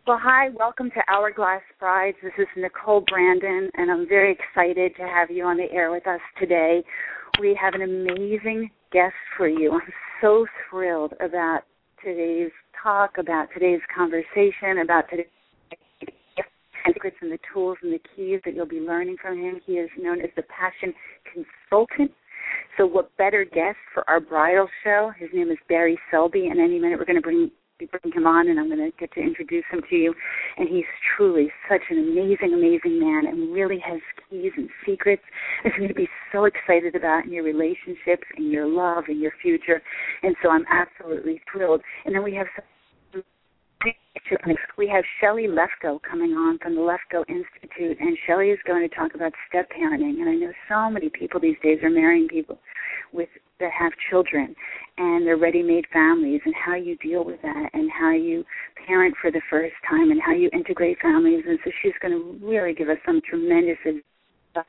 Well, hi, welcome to Hourglass Brides. This is Nicole Brandon, and I'm very excited to have you on the air with us today. We have an amazing guest for you. I'm so thrilled about today's talk, about today's conversation, about today's secrets and the tools and the keys that you'll be learning from him. He is known as the Passion Consultant. So what better guest for our bridal show? His name is Barry Selby, and any minute we're going to bring him on, and I'm going to get to introduce him to you. And he's truly such an amazing, amazing man and really has keys and secrets that you're going to be so excited about in your relationships, in your love, in your future. And so I'm absolutely thrilled. And then we have Shelley Lefko coming on from the Lefko Institute, and Shelley is going to talk about step parenting. And I know so many people these days are marrying people that have children and they're ready-made families, and how you deal with that and how you parent for the first time and how you integrate families. And so she's going to really give us some tremendous advice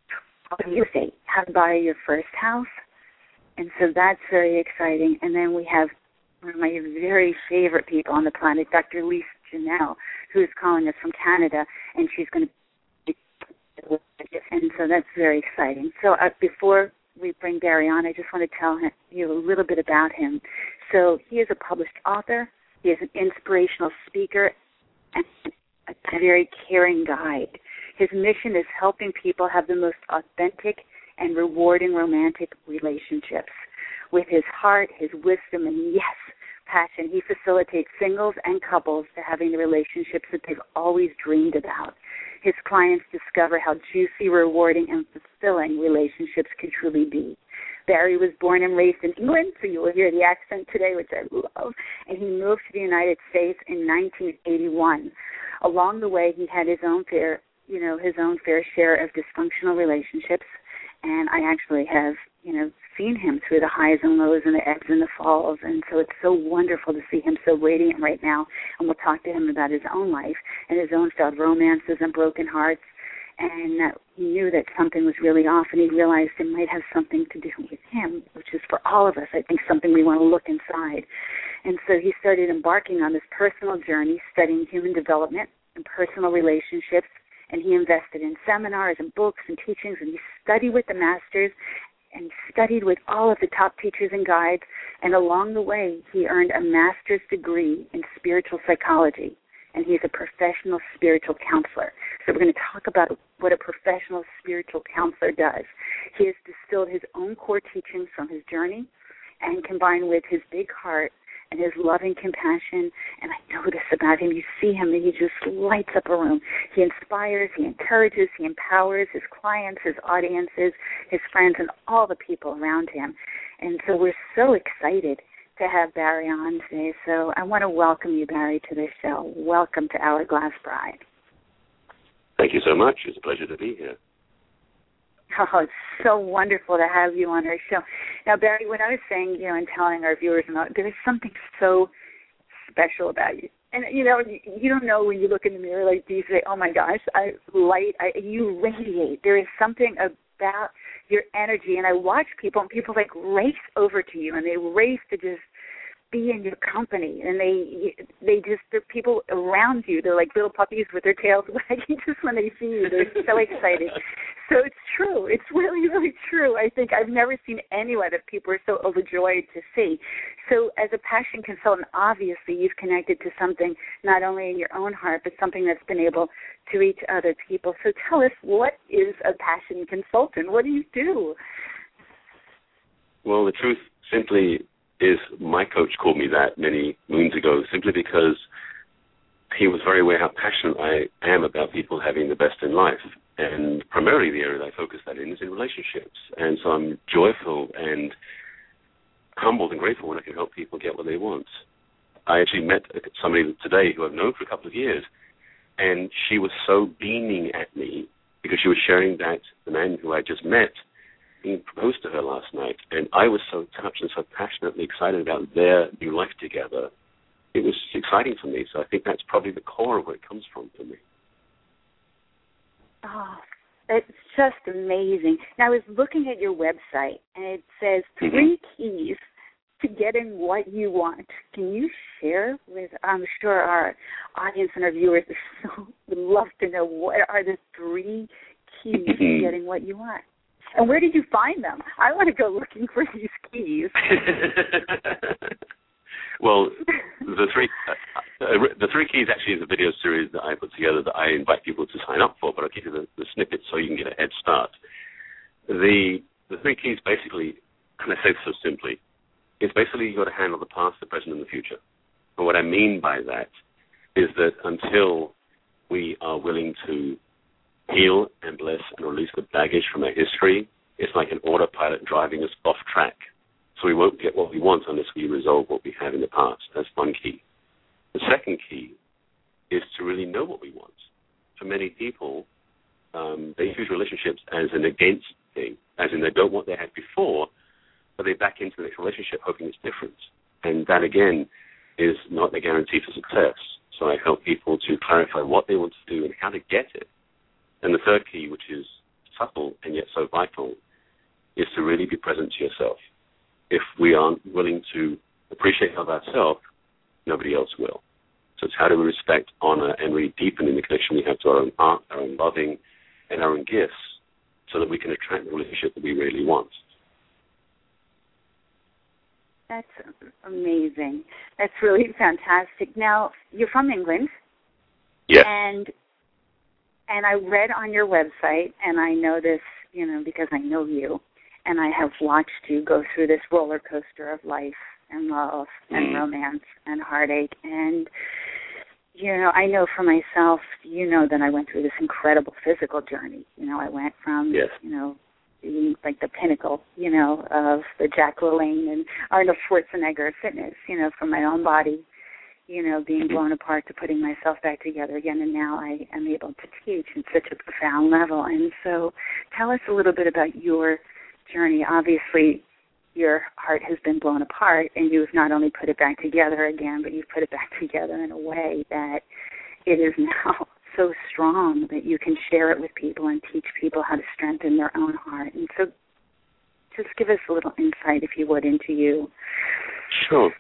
on real estate, how to buy your first house. And so that's very exciting. And then we have one of my very favorite people on the planet, Dr. Lisa Janelle, who is calling us from Canada, and she's going to be, and so that's very exciting. So before we bring Barry on, I just want to tell you a little bit about him. So he is a published author, he is an inspirational speaker, and a very caring guide. His mission is helping people have the most authentic and rewarding romantic relationships. With his heart, his wisdom, and yes, passion, he facilitates singles and couples to having the relationships that they've always dreamed about. His clients discover how juicy, rewarding, and fulfilling relationships can truly be. Barry was born and raised in England, so you will hear the accent today, which I love, and he moved to the United States in 1981. Along the way, he had his own fair share of dysfunctional relationships, and I actually have, seen him through the highs and lows and the ebbs and the falls, and so it's so wonderful to see him so radiant right now, and we'll talk to him about his own life and his own failed romances and broken hearts, and that he knew that something was really off, and he realized it might have something to do with him, which is for all of us, I think, something we want to look inside. And so he started embarking on this personal journey, studying human development and personal relationships, and he invested in seminars and books and teachings, and he studied with the masters, and he studied with all of the top teachers and guides, and along the way, he earned a master's degree in spiritual psychology, and he's a professional spiritual counselor. So we're going to talk about what a professional spiritual counselor does. He has distilled his own core teachings from his journey and combined with his big heart and his loving compassion, and I know this about him. You see him, and he just lights up a room. He inspires, he encourages, he empowers his clients, his audiences, his friends, and all the people around him. And so we're so excited to have Barry on today. So I want to welcome you, Barry, to this show. Welcome to Hourglass Bride. Thank you so much. It's a pleasure to be here. Oh, it's so wonderful to have you on our show. Now, Barry, when I was saying, and telling our viewers, there is something so special about you. And, you don't know when you look in the mirror like these, you say, oh, my gosh, you radiate. There is something about your energy. And I watch people, and people, race over to you, and they race to just be in your company, and they're people around you. They're like little puppies with their tails wagging just when they see you. They're so excited. So it's true. It's really, really true. I think I've never seen anyone that people are so overjoyed to see. So as a passion consultant, obviously you've connected to something not only in your own heart, but something that's been able to reach other people. So tell us, what is a passion consultant? What do you do? Well, the truth simply is my coach called me that many moons ago simply because he was very aware how passionate I am about people having the best in life. And primarily the area that I focus that in is in relationships. And so I'm joyful and humbled and grateful when I can help people get what they want. I actually met somebody today who I've known for a couple of years, and she was so beaming at me because she was sharing that the man who I just met being proposed to her last night, and I was so touched and so passionately excited about their new life together. It was exciting for me, so I think that's probably the core of where it comes from for me. Oh, it's just amazing. Now, I was looking at your website, and it says 3 keys to getting what you want. Can you share with, I'm sure, audience and our viewers would love to know, what are the 3 keys to getting what you want? And where did you find them? I want to go looking for these keys. Well, the 3 keys actually is a video series that I put together that I invite people to sign up for, but I'll give you the snippet so you can get a head start. The 3 keys basically, and I say so simply, it's basically you've got to handle the past, the present, and the future. And what I mean by that is that until we are willing to heal and bless and release the baggage from our history, it's like an autopilot driving us off track. So we won't get what we want unless we resolve what we have in the past. That's one key. The second key is to really know what we want. For many people, they use relationships as an against thing, as in they don't want what they had before, but they back into the next relationship hoping it's different. And that, again, is not a guarantee for success. So I help people to clarify what they want to do and how to get it. And the third key, which is subtle and yet so vital, is to really be present to yourself. If we aren't willing to appreciate of ourselves, nobody else will. So it's how do we respect, honor, and really deepen in the connection we have to our own heart, our own loving, and our own gifts, so that we can attract the relationship that we really want. That's amazing. That's really fantastic. Now, you're from England. Yes. And I read on your website, and I know this, because I know you, and I have watched you go through this roller coaster of life and love and romance and heartache. And, I know for myself, that I went through this incredible physical journey. I went from, being like the pinnacle, of the Jack LaLanne and Arnold Schwarzenegger fitness, from my own body, being blown apart to putting myself back together again. And now I am able to teach in such a profound level. And so tell us a little bit about your journey. Obviously, your heart has been blown apart, and you've not only put it back together again, but you've put it back together in a way that it is now so strong that you can share it with people and teach people how to strengthen their own heart. And so just give us a little insight, if you would, into you. Sure.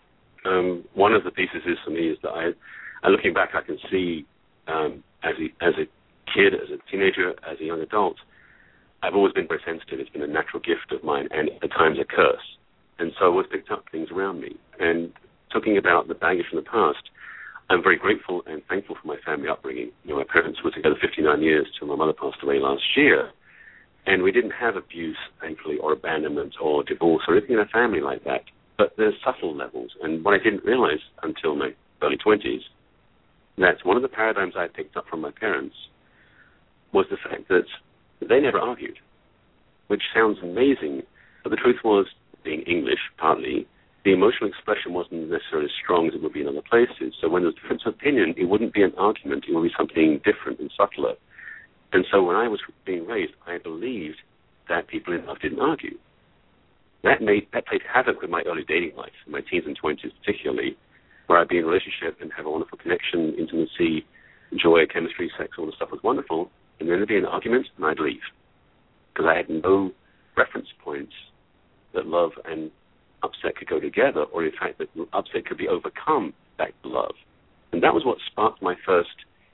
One of the pieces is for me is that I looking back, I can see as a kid, as a teenager, as a young adult, I've always been very sensitive. It's been a natural gift of mine, and at times a curse. And so I always picked up things around me. And talking about the baggage from the past, I'm very grateful and thankful for my family upbringing. My parents were together 59 years till my mother passed away last year. And we didn't have abuse, thankfully, or abandonment or divorce or anything in our family like that. But there's subtle levels. And what I didn't realize until my early 20s, that one of the paradigms I picked up from my parents was the fact that they never argued, which sounds amazing. But the truth was, being English, partly, the emotional expression wasn't necessarily as strong as it would be in other places. So when there was a difference of opinion, it wouldn't be an argument. It would be something different and subtler. And so when I was being raised, I believed that people in love didn't argue. That played havoc with my early dating life, in my teens and 20s particularly, where I'd be in a relationship and have a wonderful connection, intimacy, joy, chemistry, sex, all the stuff was wonderful. And then there'd be an argument, and I'd leave. Because I had no reference points that love and upset could go together, or in fact that upset could be overcome back to love. And that was what sparked my first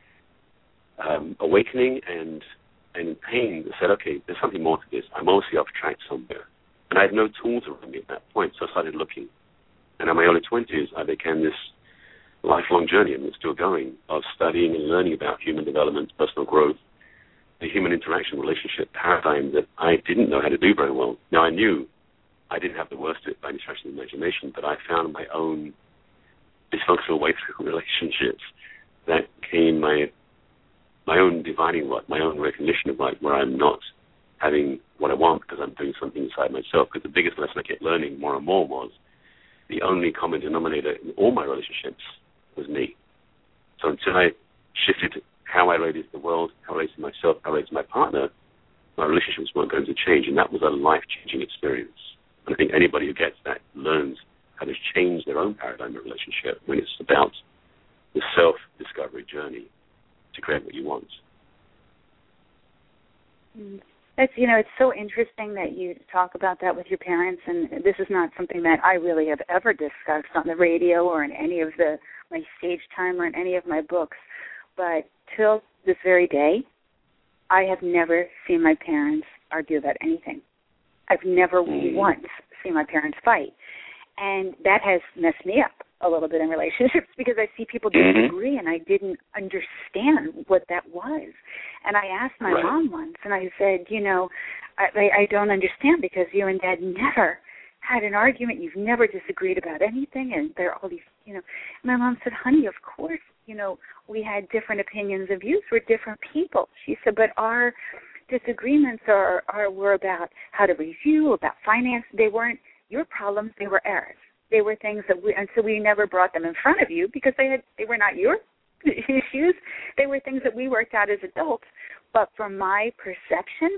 awakening and pain that said, okay, there's something more to this. I'm obviously off track somewhere. And I had no tools around me at that point, so I started looking. And in my early 20s, I began this lifelong journey, and it's still going, of studying and learning about human development, personal growth, the human interaction relationship paradigm that I didn't know how to do very well. Now, I knew I didn't have the worst of it by any stretch of the imagination, but I found my own dysfunctional way through relationships that came my own divining rod, my own recognition of life, where I'm not having what I want because I'm doing something inside myself. Because the biggest lesson I kept learning more and more was the only common denominator in all my relationships was me. So until I shifted how I related to the world, how I related to myself, how I related to my partner, my relationships weren't going to change, and that was a life-changing experience. And I think anybody who gets that learns how to change their own paradigm of relationship when it's about the self-discovery journey to create what you want. That's, it's so interesting that you talk about that with your parents, and this is not something that I really have ever discussed on the radio or in any of my stage time or in any of my books. But till this very day, I have never seen my parents argue about anything. I've never once seen my parents fight. And that has messed me up a little bit in relationships because I see people disagree and I didn't understand what that was. And I asked my mom once and I said, I don't understand because you and Dad never had an argument. You've never disagreed about anything. And there are all these, My mom said, honey, of course, we had different opinions and views. We're different people. She said, but our disagreements were about how to raise you, about finance. They weren't your problems, they were ours. They were things that we never brought them in front of you because they were not your issues. They were things that we worked out as adults. But from my perception,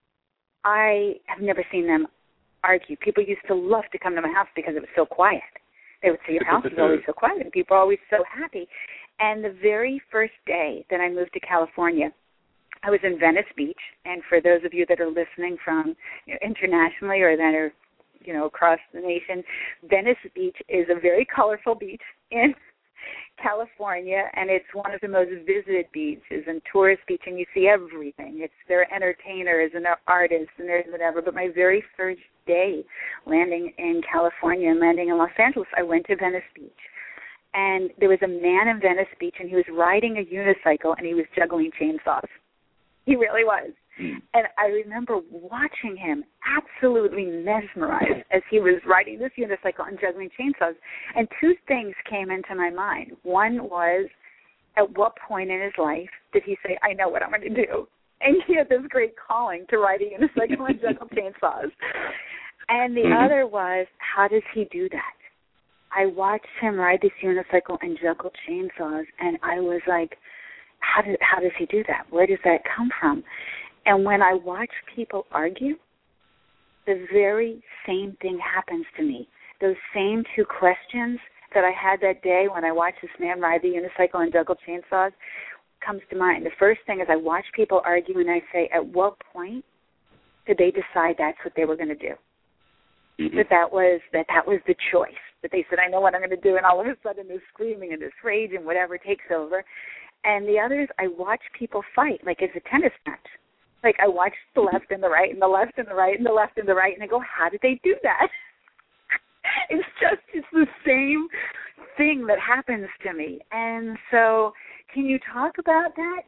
I have never seen them argue. People used to love to come to my house because it was so quiet. They would say, your house is always so quiet, and people are always so happy. And the very first day that I moved to California, I was in Venice Beach. And for those of you that are listening from internationally or that are across the nation, Venice Beach is a very colorful beach in California, and it's one of the most visited beaches and tourist beach, and you see everything. There are entertainers and there are artists and there's whatever. But my very first day landing in California and landing in Los Angeles, I went to Venice Beach. And there was a man in Venice Beach, and he was riding a unicycle, and he was juggling chainsaws. He really was. And I remember watching him absolutely mesmerized as he was riding this unicycle and juggling chainsaws. And two things came into my mind. One was, at what point in his life did he say, I know what I'm going to do? And he had this great calling to ride a unicycle and juggle chainsaws. And the other was, how does he do that? I watched him ride this unicycle and juggle chainsaws, and I was like, how does he do that? Where does that come from? And when I watch people argue, the very same thing happens to me. Those same two questions that I had that day when I watched this man ride the unicycle and juggle chainsaws comes to mind. The first thing is I watch people argue and I say, at what point did they decide that's what they were going to do? That was the choice. That they said, I know what I'm going to do, and all of a sudden there's screaming and there's rage and whatever takes over. And the other is I watch people fight like it's a tennis match. Like I watch the left and the right and the left and the right and the left and the right, and I go, how did they do that? It's the same thing that happens to me. And so can you talk about that?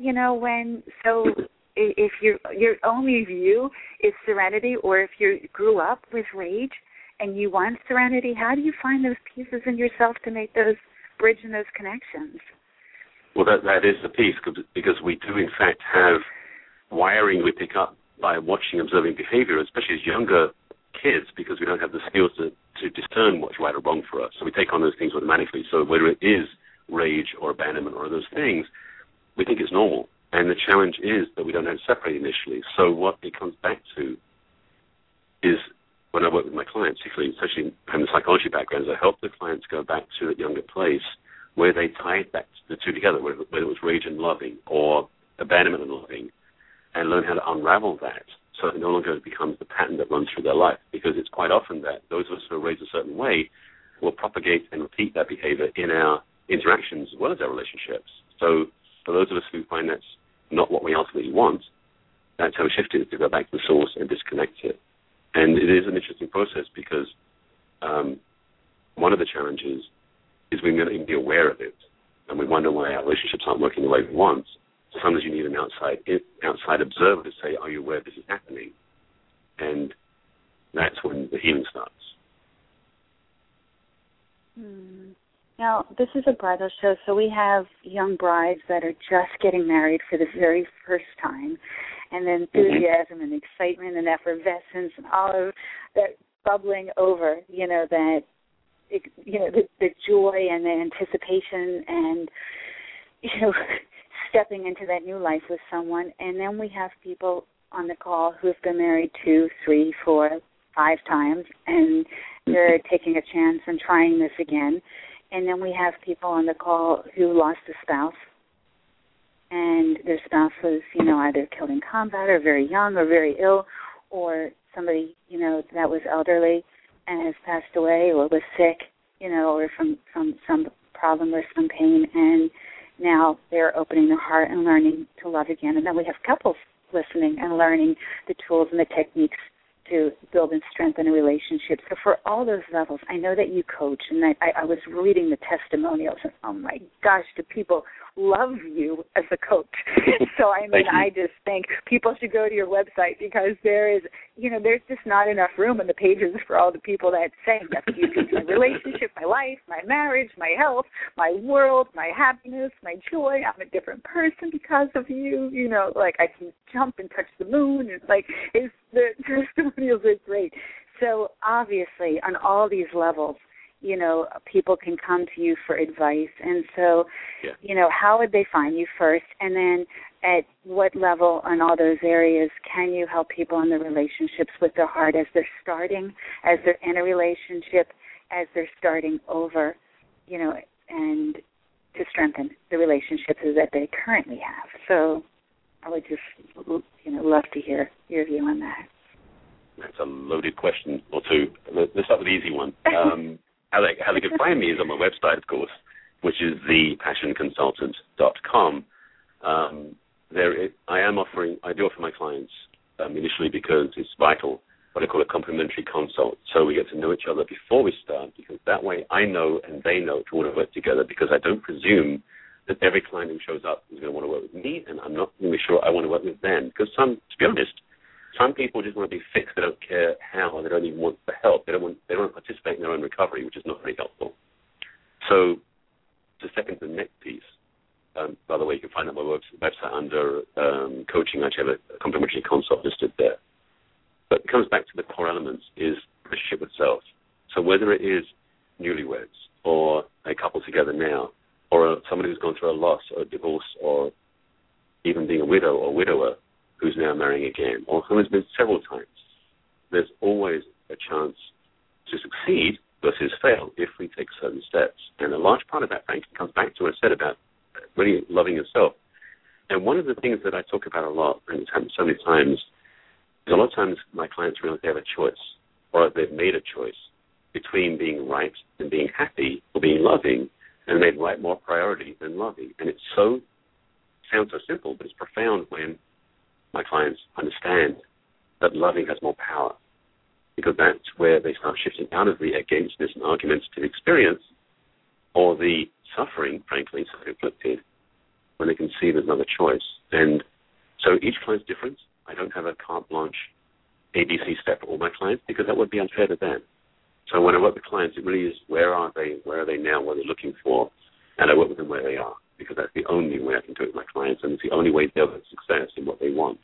If your only view is serenity, or if you grew up with rage and you want serenity, how do you find those pieces in yourself to make those bridge and those connections? Well, that is the piece, because we do, in fact, have wiring we pick up by watching, observing behavior, especially as younger kids, because we don't have the skills to discern what's right or wrong for us. So we take on those things automatically. So whether it is rage or abandonment or those things, we think it's normal. And the challenge is that we don't know how to separate initially. So what it comes back to is, when I work with my clients, especially having the psychology backgrounds, I help the clients go back to that younger place where they tied back the two together, whether it was rage and loving or abandonment and loving, and learn how to unravel that so it no longer becomes the pattern that runs through their life. Because it's quite often that those of us who are raised a certain way will propagate and repeat that behavior in our interactions as well as our relationships. So for those of us who find that's not what we ultimately want, that's how we shift it, to go back to the source and disconnect it. And it is an interesting process because one of the challenges is we may not even be aware of it, and we wonder why our relationships aren't working the way we want. So sometimes you need an outside observer to say, are you aware this is happening? And that's when the healing starts. Now, this is a bridal show, so we have young brides that are just getting married for the very first time, and the enthusiasm and excitement and effervescence and all of that bubbling over, the joy and the anticipation and, stepping into that new life with someone. And then we have people on the call who have been married 2, 3, 4, 5 times, and they're taking a chance and trying this again. And then we have people on the call who lost a spouse and their spouse was, either killed in combat or very young or very ill, or somebody, that was elderly and has passed away or was sick, or from some problem or some pain, and now they're opening their heart and learning to love again. And then we have couples listening and learning the tools and the techniques to build and strengthen a relationship. So for all those levels, I know that you coach, and I was reading the testimonials, and oh my gosh, do people love you as a coach. So I just think people should go to your website, because there's just not enough room in the pages for all the people that say, yes, you can my relationship, my life, my marriage, my health, my world, my happiness, my joy. I'm a different person because of you. I can jump and touch the moon. The testimonials are great. So obviously, on all these levels, people can come to you for advice. And so, how would they find you first? And then at what level on all those areas can you help people in the relationships with their heart as they're starting, as they're in a relationship, as they're starting over, and to strengthen the relationships that they currently have? So I would just, love to hear your view on that. That's a loaded question or two. Let's start with the easy one. How they can find me is on my website, of course, which is thepassionconsultant.com. I do offer my clients initially, because it's vital, what I call a complimentary consult. So we get to know each other before we start, because that way I know and they know to want to work together, because I don't presume that every client who shows up is going to want to work with me, and I'm not really sure I want to work with them. Because to be honest, some people just want to be fixed. They don't care how. They don't even want the help. They don't want to participate in their own recovery, which is not very helpful. So to step into the next piece, by the way, you can find out my website under coaching. I actually have a complimentary consult listed there. But it comes back to the core elements, is relationship with self. So whether it is newlyweds or a couple together now, or somebody who's gone through a loss or a divorce, or even being a widow or widower who's now marrying again, or who has been several times, there's always a chance to succeed versus fail if we take certain steps. And a large part of that, frankly, comes back to what I said about really loving yourself. And one of the things that I talk about a lot, and it's happened so many times, is a lot of times my clients realize they have a choice, or they've made a choice between being right and being happy, or being loving, and made right more priority than loving. And it sounds so simple, but it's profound when my clients understand that loving has more power, because that's where they start shifting out of the againstness and argumentative experience, or the suffering, frankly, self-inflicted, when they can see there's another choice. And so each client's different. I don't have a carte blanche ABC step for all my clients, because that would be unfair to them. So when I work with clients, it really is, where are they now, what are they looking for, and I work with them where they are, because that's the only way I can do it with my clients, and it's the only way they'll have success in what they want.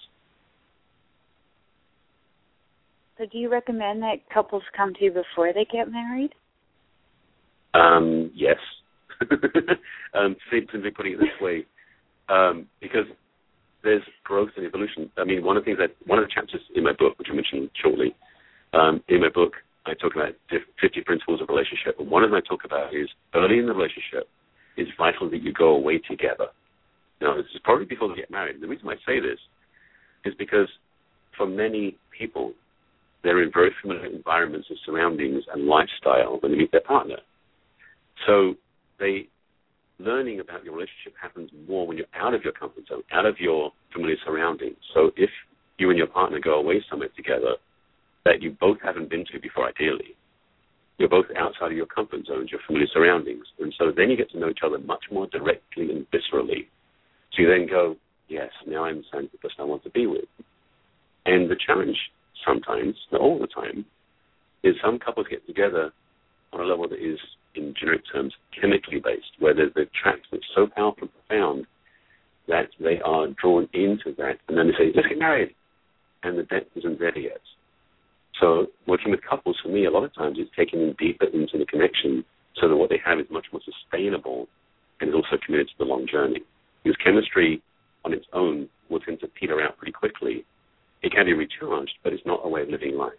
So do you recommend that couples come to you before they get married? Yes. Simply putting it this way, because there's growth and evolution. I mean, one of the chapters in my book, which I mentioned shortly, in my book, I talk about 50 principles of relationship. And one of them I talk about is, early in the relationship, it's vital that you go away together. Now, this is probably before they get married. The reason I say this is because for many people, they're in very familiar environments and surroundings and lifestyle when they meet their partner. So learning about your relationship happens more when you're out of your comfort zone, out of your familiar surroundings. So if you and your partner go away somewhere together that you both haven't been to before, ideally, you're both outside of your comfort zones, your familiar surroundings. And so then you get to know each other much more directly and viscerally. So you then go, yes, now I understand the person I want to be with. And the challenge sometimes, not all the time, is some couples get together on a level that is, in generic terms, chemically based, where there's the attraction that's so powerful and profound that they are drawn into that, and then they say, let's get married, and the depth isn't there yet. So working with couples, for me, a lot of times is taking them deeper into the connection so that what they have is much more sustainable and is also committed to the long journey. Because chemistry on its own will tend to peter out pretty quickly. It can be recharged, but it's not a way of living life.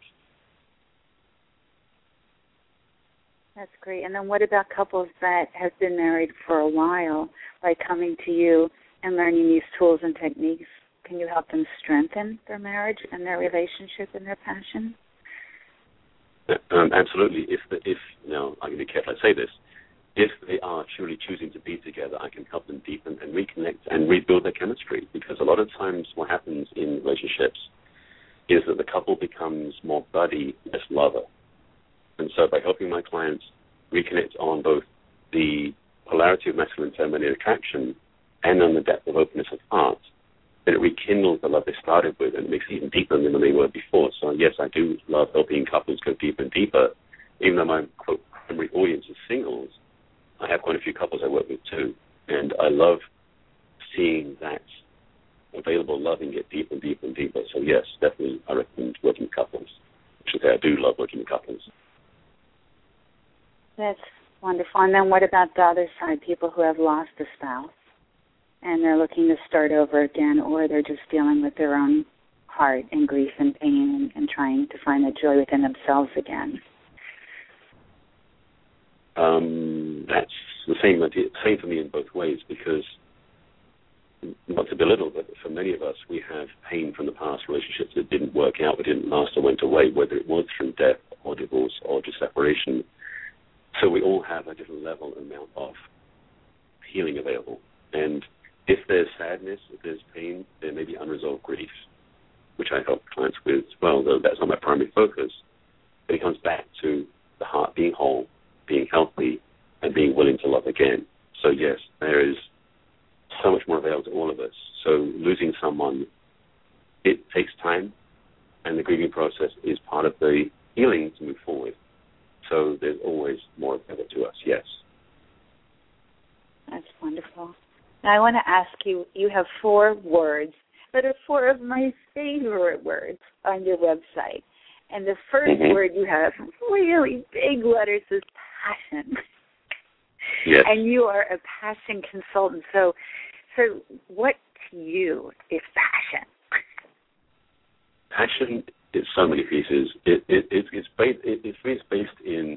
That's great. And then what about couples that have been married for a while, like coming to you and learning these tools and techniques, can you help them strengthen their marriage and their relationship and their passion? Absolutely. If now I can be careful I say this, if they are truly choosing to be together, I can help them deepen and reconnect and rebuild their chemistry. Because a lot of times what happens in relationships is that the couple becomes more buddy, less lover. And so by helping my clients reconnect on both the polarity of masculine and feminine attraction and on the depth of openness of heart, then it rekindles the love they started with and it makes it even deeper than they were before. So yes, I do love helping couples go deeper and deeper. Even though my quote primary audience is singles, I have quite a few couples I work with too. And I love seeing that available loving get deeper and deeper and deeper. So yes, definitely I recommend working with couples. I should say I do love working with couples. That's wonderful. And then what about the other side, people who have lost a spouse and they're looking to start over again, or they're just dealing with their own heart and grief and pain and trying to find the joy within themselves again? That's the same for me in both ways, because not to belittle, but for many of us, we have pain from the past relationships that didn't work out, that didn't last or went away, whether it was through death or divorce or just separation. So we all have a different level and amount of healing available. And if there's sadness, if there's pain, there may be unresolved grief, which I help clients with as well, though that's not my primary focus. But it comes back to the heart being whole, being healthy, and being willing to love again. So yes, there is so much more available to all of us. So losing someone, it takes time, and the grieving process is part of the healing to move forward. So there's always more available to us, yes. That's wonderful. Now I want to ask you, you have 4 words that are 4 of my favorite words on your website. And the first word you have, really big letters, is passion. Yes. And you are a passion consultant. So what to you is passion? Passion is so many pieces. It's based in,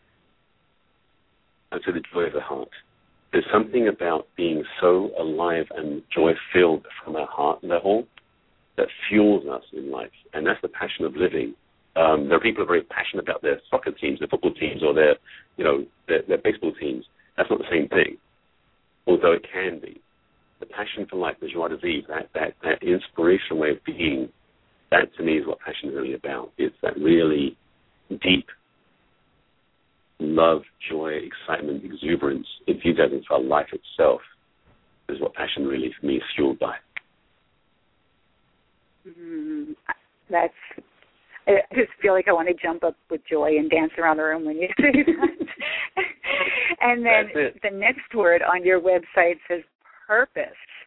I'd say, the joy of the heart. There's something about being so alive and joy-filled from our heart level that fuels us in life, and that's the passion of living. There are people who are very passionate about their soccer teams, their football teams, or their baseball teams. That's not the same thing, although it can be. The passion for life, the joie de vivre, that inspirational way of being, that to me is what passion is really about. It's that really deep love, joy, excitement, exuberance, enthusiasm for life itself is what passion really, for me, is fueled by. I just feel like I want to jump up with joy and dance around the room when you say that. And then the next word on your website says purpose.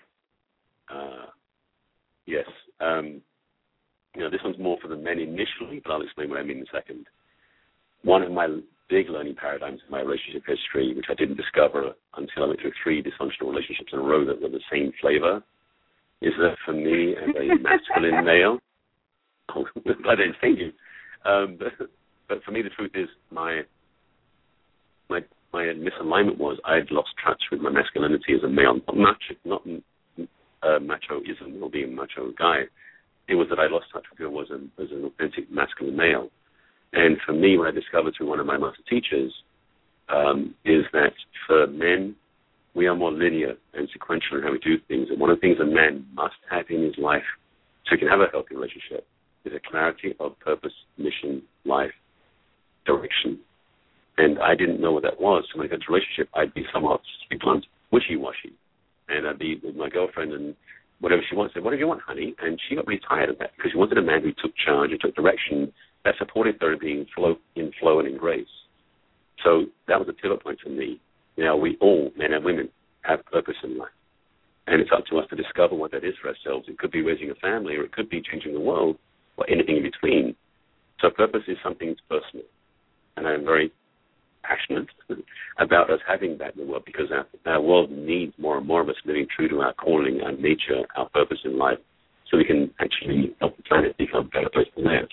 Yes. This one's more for the men initially, but I'll explain what I mean in a second. One of my big learning paradigms in my relationship history, which I didn't discover until I went through 3 dysfunctional relationships in a row that were the same flavor, is that for me as a masculine male, I didn't thank you. But for me, the truth is my misalignment was I'd lost touch with my masculinity as a male, not machoism or being a macho guy. It was that I lost touch with who I was as an authentic masculine male. And for me, what I discovered through one of my master teachers is that for men, we are more linear and sequential in how we do things. And one of the things a man must have in his life so he can have a healthy relationship is a clarity of purpose, mission, life, direction. And I didn't know what that was. So when I got into a relationship, I'd be somewhat, to be blunt, wishy-washy. And I'd be with my girlfriend and whatever she wants, say, what do you want, honey? And she got really tired of that because she wanted a man who took charge and took direction that supported her in being in flow and in grace. So that was a pivot point for me. We all, men and women, have purpose in life. And it's up to us to discover what that is for ourselves. It could be raising a family, or it could be changing the world, or anything in between. So purpose is something that's personal. And I'm very passionate about us having that in the world, because our world needs more and more of us living true to our calling, our nature, our purpose in life, so we can actually help the planet become a better place to live.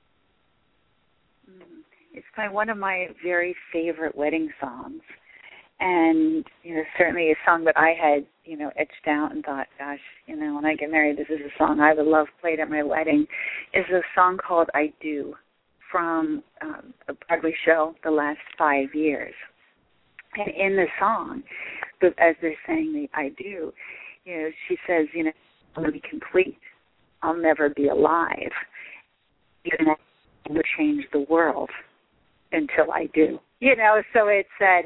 It's by one of my very favorite wedding songs. And, certainly a song that I had, etched out and thought, gosh, when I get married, this is a song I would love played at my wedding, is a song called I Do from a Broadway show the last 5 years. And in the song, as they're saying the I do, she says, I'm going to be complete. I'll never be alive. Even if I will change the world until I do. So it's that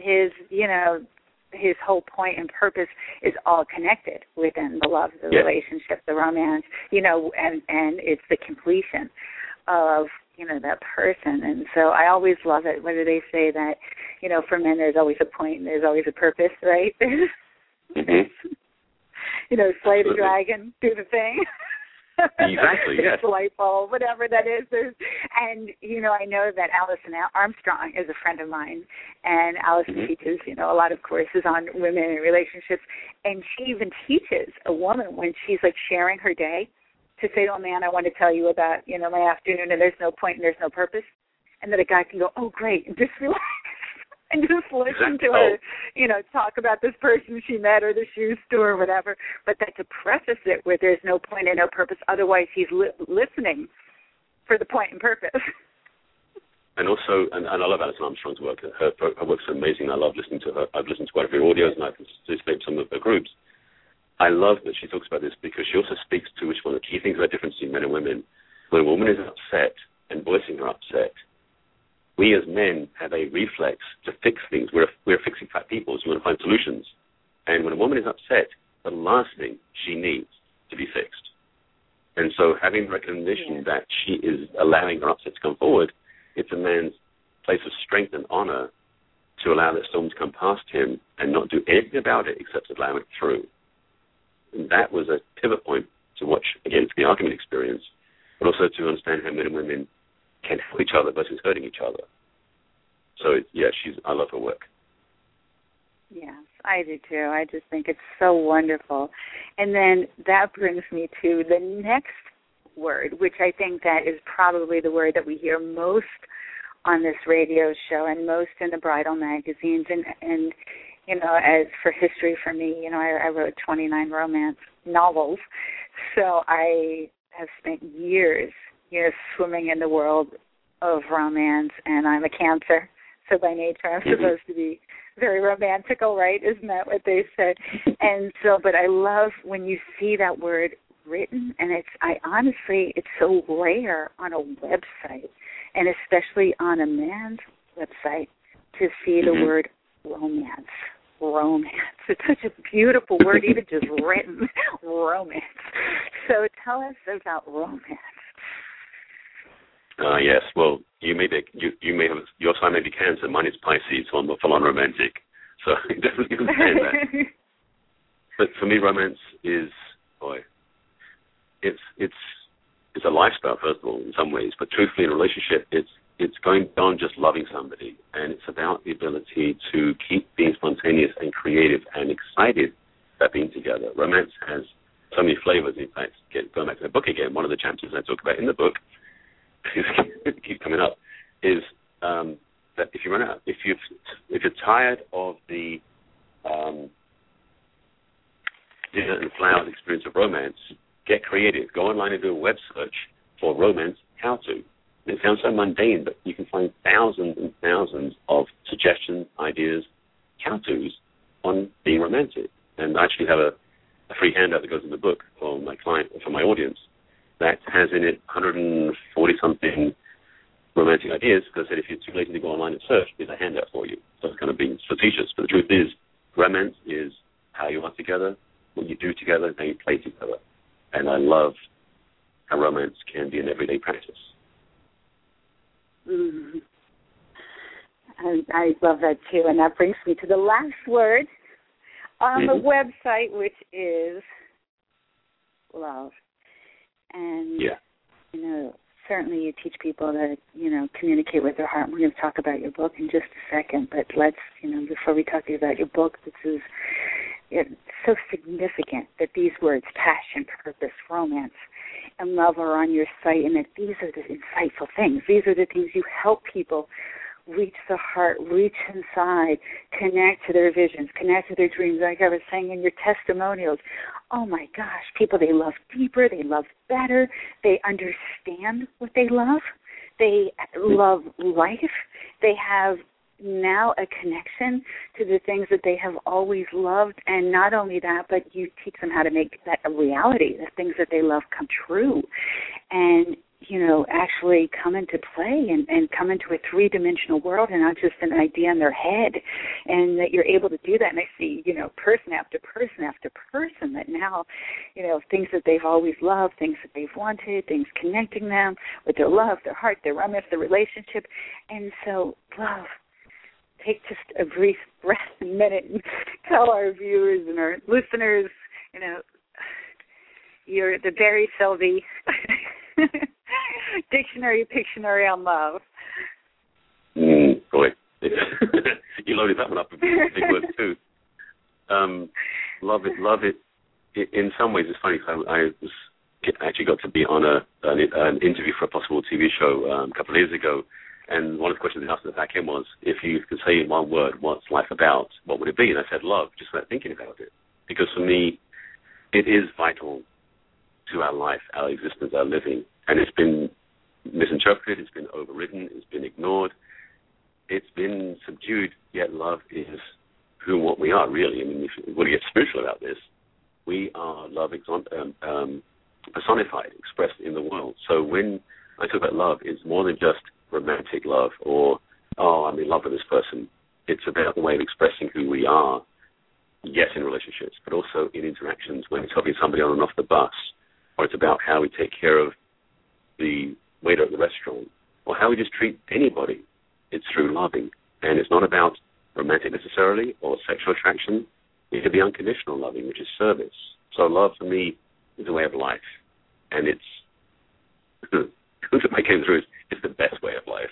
his whole point and purpose is all connected within the love, the relationship, the romance, and it's the completion of, that person. And so I always love it. Whether they say that, for men there's always a point and there's always a purpose, right? Mm-hmm. Slay the dragon, do the thing. Exactly, yes. Light bulb, whatever that is. And, I know that Alison Armstrong is a friend of mine, and Alison teaches, a lot of courses on women and relationships, and she even teaches a woman when she's, sharing her day to say to a man, I want to tell you about, my afternoon, and there's no point and there's no purpose, and that a guy can go, oh, great, and just relax. And just listen to her, talk about this person she met or the shoe store or whatever. But that to preface it with there's no point and no purpose, otherwise he's listening for the point and purpose. And also, and I love Alison Armstrong's work. Her work's amazing. I love listening to her. I've listened to quite a few audios, and I participate in some of her groups. I love that she talks about this because she also speaks to which one of the key things about difference between men and women. When a woman is upset and voicing her upset, we as men have a reflex to fix things. We're fixing fat people, so we want to find solutions. And when a woman is upset, the last thing she needs to be fixed. And so having recognition that she is allowing her upset to come forward, it's a man's place of strength and honor to allow that storm to come past him and not do anything about it except allow it through. And that was a pivot point to watch, again, the argument experience, but also to understand how men and women can help each other versus hurting each other. So, I love her work. Yes, I do too. I just think it's so wonderful. And then that brings me to the next word, which I think that is probably the word that we hear most on this radio show and most in the bridal magazines. And as for history for me, I wrote 29 romance novels. So I have spent years swimming in the world of romance, and I'm a Cancer, so by nature I'm supposed to be very romantical, right? Isn't that what they said? And so, but I love when you see that word written, and it's so rare on a website, and especially on a man's website, to see the word romance. Romance. It's such a beautiful word, even just written, romance. So tell us about romance. Yes. Well, you may have your sign may be Cancer. Mine is Pisces, so I'm full-on romantic. So I definitely understand that. But for me, romance is it's a lifestyle, first of all, in some ways. But truthfully, in a relationship, it's going beyond just loving somebody, and it's about the ability to keep being spontaneous and creative and excited about being together. Romance has so many flavors. In fact, going back to the book again, one of the chapters I talk about in the book, keep coming up, is that if you're tired of the dinner and flowers experience of romance, get creative. Go online and do a web search for romance how-to. It sounds so mundane, but you can find thousands and thousands of suggestions, ideas, how-tos on being romantic. And I actually have a free handout that goes in the book for my client, for my audience, that has in it 140-something romantic ideas, because I said if you're too lazy to go online and search, there's a handout for you. So it's kind of being facetious. But the truth is, romance is how you are together, what you do together, how you play together. And I love how romance can be an everyday practice. Mm-hmm. I love that too, and that brings me to the last word on the website, which is love. And certainly you teach people to communicate with their heart. We're going to talk about your book in just a second, but let's before we talk to you about your book, it's so significant that these words, passion, purpose, romance, and love, are on your site, and that these are the insightful things. These are the things you help people reach the heart, reach inside, connect to their visions, connect to their dreams. Like I was saying in your testimonials, oh my gosh, people, they love deeper, they love better, they understand what they love, they love life, they have now a connection to the things that they have always loved, and not only that, but you teach them how to make that a reality, the things that they love come true, and actually come into play and come into a three-dimensional world and not just an idea in their head, and that you're able to do that. And I see, person after person after person that now, things that they've always loved, things that they've wanted, things connecting them with their love, their heart, their romance, their relationship. And so, love, take just a brief breath, a minute, and tell our viewers and our listeners, you're the Barry Selvey Pictionary on love. Boy, you loaded that one up with big words too. Love it. In some ways, it's funny. I actually got to be on an interview for a possible TV show a couple of years ago, and one of the questions they asked at the back end was, if you could say in one word, what's life about, what would it be? And I said, love, just without thinking about it. Because for me, it is vital to our life, our existence, our living. And it's been misinterpreted, it's been overridden, it's been ignored, it's been subdued, yet love is who and what we are, really. I mean, if you want to get spiritual about this, we are love personified, expressed in the world. So when I talk about love, it's more than just romantic love or, I'm in love with this person. It's about the way of expressing who we are, yes, in relationships, but also in interactions when it's helping somebody on and off the bus, or it's about how we take care of the waiter at the restaurant, or how we just treat anybody. It's through loving. And it's not about romantic necessarily or sexual attraction. It could be unconditional loving, which is service. So love for me is a way of life. And it's, what came through is it's the best way of life.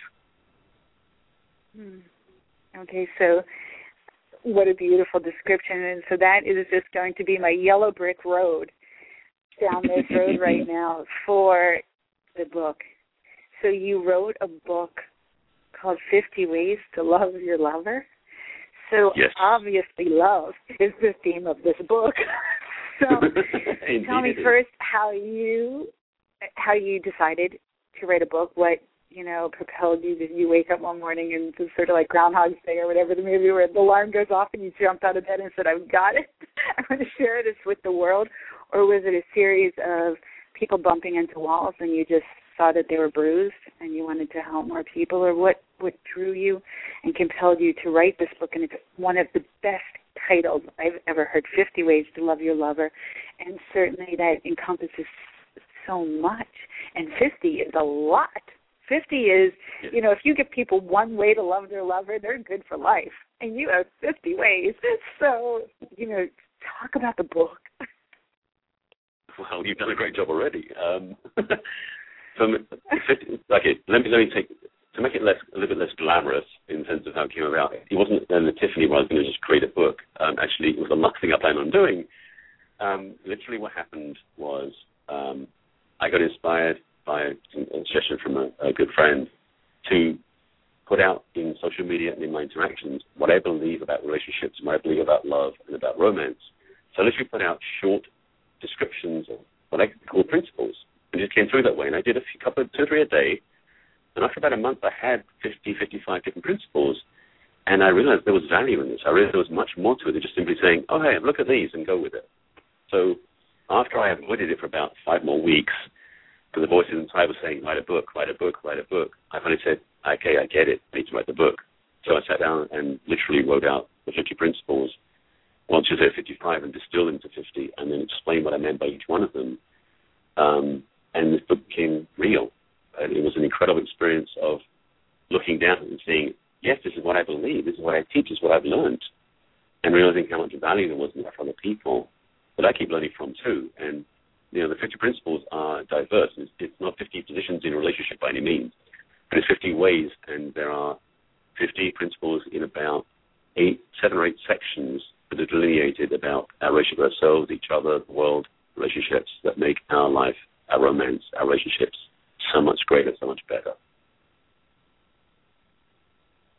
Okay, so what a beautiful description. And so that is just going to be my yellow brick road down this road right now for the book. So you wrote a book called 50 Ways to Love Your Lover. So yes. Obviously love is the theme of this book. So tell me first how you decided to write a book, what propelled you. Did you wake up one morning and it was sort of like Groundhog's Day or whatever the movie where the alarm goes off and you jumped out of bed and said, I've got it, I want to share this with the world? Or was it a series of people bumping into walls and you just saw that they were bruised and you wanted to help more people? Or what drew you and compelled you to write this book? And it's one of the best titles I've ever heard, 50 Ways to Love Your Lover. And certainly that encompasses so much. And 50 is a lot. 50 is, if you give people one way to love their lover, they're good for life. And you have 50 ways. So, talk about the book. Well, you've done a great job already. Let me take, to make it a little bit less glamorous in the sense of how it came about. It wasn't an epiphany where I was going to just create a book. Actually, it was the last thing I planned on doing. Literally what happened was I got inspired by a suggestion from a good friend to put out in social media and in my interactions what I believe about relationships, what I believe about love and about romance. So I literally put out short descriptions of what I call principles. And it just came through that way. And I did two or three a day. And after about a month, I had 50, 55 different principles. And I realized there was value in this. I realized there was much more to it than just simply saying, oh, hey, look at these and go with it. So after I avoided it for about 5 more weeks, because the voices inside were saying, write a book, write a book, write a book, I finally said, okay, I get it. I need to write the book. So I sat down and literally wrote out the 50 principles. Once you say 55 and distilled them to 50 and then explained what I meant by each one of them. And this book became real. And it was an incredible experience of looking down and seeing, yes, this is what I believe, this is what I teach, this is what I've learned, and realizing how much value there was in that for other people that I keep learning from too. And, the 50 principles are diverse. It's not 50 positions in a relationship by any means, but it's 50 ways, and there are 50 principles in about 7 or 8 sections that are delineated about our relationship with ourselves, each other, the world, relationships that make our life, our romance, our relationships so much greater, so much better.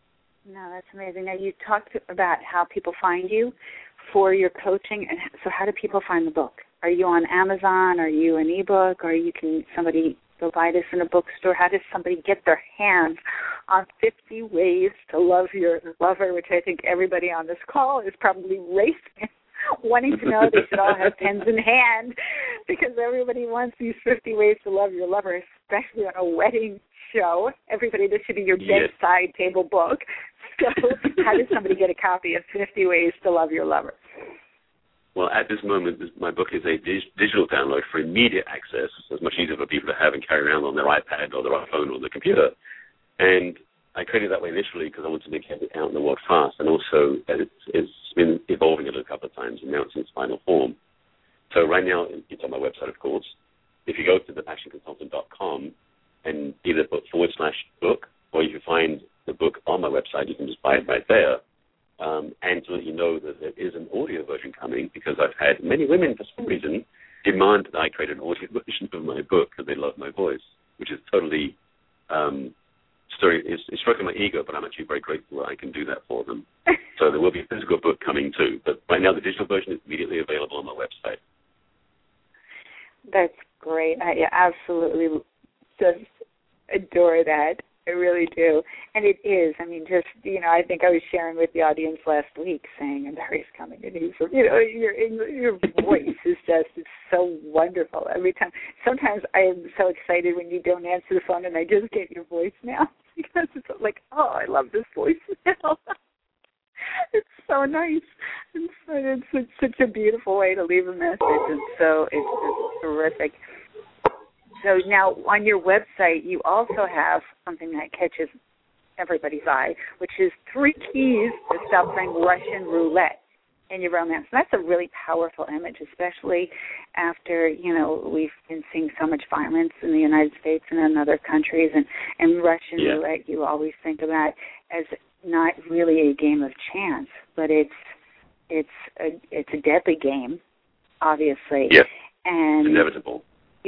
No, that's amazing. Now, you talked about how people find you for your coaching, and so how do people find the book? Are you on Amazon? Are you an ebook? Or somebody go buy this in a bookstore? How does somebody get their hands on 50 Ways to Love Your Lover, which I think everybody on this call is probably racing, wanting to know. They should all have pens in hand, because everybody wants these 50 Ways to Love Your Lover, especially on a wedding show. Everybody, this should be your bedside table book. So how does somebody get a copy of 50 Ways to Love Your Lover? Well, at this moment, my book is a digital download for immediate access. So it's much easier for people to have and carry around on their iPad or their iPhone or their computer. And I created it that way initially because I wanted to make it out in the world fast. And also, it's been evolving a couple of times, and now it's in its final form. So right now, it's on my website, of course. If you go to thepassionconsultant.com and either put /book, or you can find the book on my website, you can just buy it right there. And to let you know that there is an audio version coming, because I've had many women, for some reason, demand that I create an audio version of my book because they love my voice, which is totally it's stroking my ego, but I'm actually very grateful that I can do that for them. So there will be a physical book coming too, but right now the digital version is immediately available on my website. That's great. I absolutely just adore that. I really do. And it is. I mean, just, I think I was sharing with the audience last week saying, and Barry's coming, and he's, your voice is just, it's so wonderful every time. Sometimes I am so excited when you don't answer the phone and I just get your voice now, because it's like, oh, I love this voice now. It's so nice. It's such a beautiful way to leave a message, and so it's just terrific. So now on your website, you also have something that catches everybody's eye, which is 3 keys to stop playing Russian roulette in your romance. And that's a really powerful image, especially after, we've been seeing so much violence in the United States and in other countries. And Russian roulette, you always think about as not really a game of chance, but it's a deadly game, obviously. Yes, and inevitable.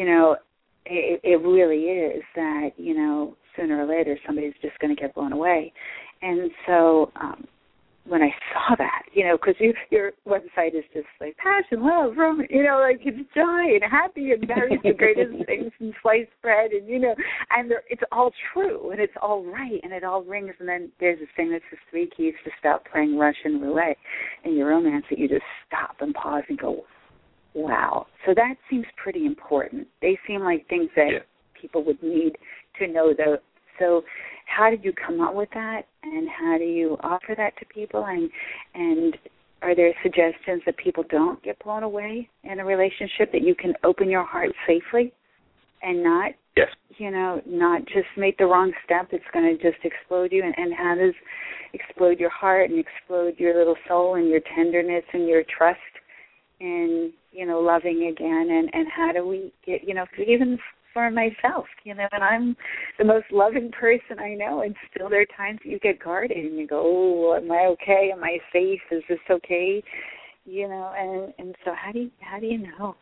It really is that, sooner or later somebody's just going to get blown away. And so when I saw that, because your website is just like passion, love, romance, like it's joy and happy and marriage, the greatest things, and sliced bread, and, and it's all true and it's all right and it all rings. And then there's this thing that says 3 keys to stop playing Russian roulette in your romance, that you just stop and pause and go, wow. So that seems pretty important. They seem like things that people would need to know, though. So how did you come up with that, and how do you offer that to people? And are there suggestions that people don't get blown away in a relationship, that you can open your heart safely and not, not just make the wrong step that's going to just explode you? And how does explode your heart and explode your little soul and your tenderness and your trust and, loving again, and how do we get, even for myself, and I'm the most loving person I know, and still there are times that you get guarded and you go, oh, am I okay? Am I safe? Is this okay? And so how do you know?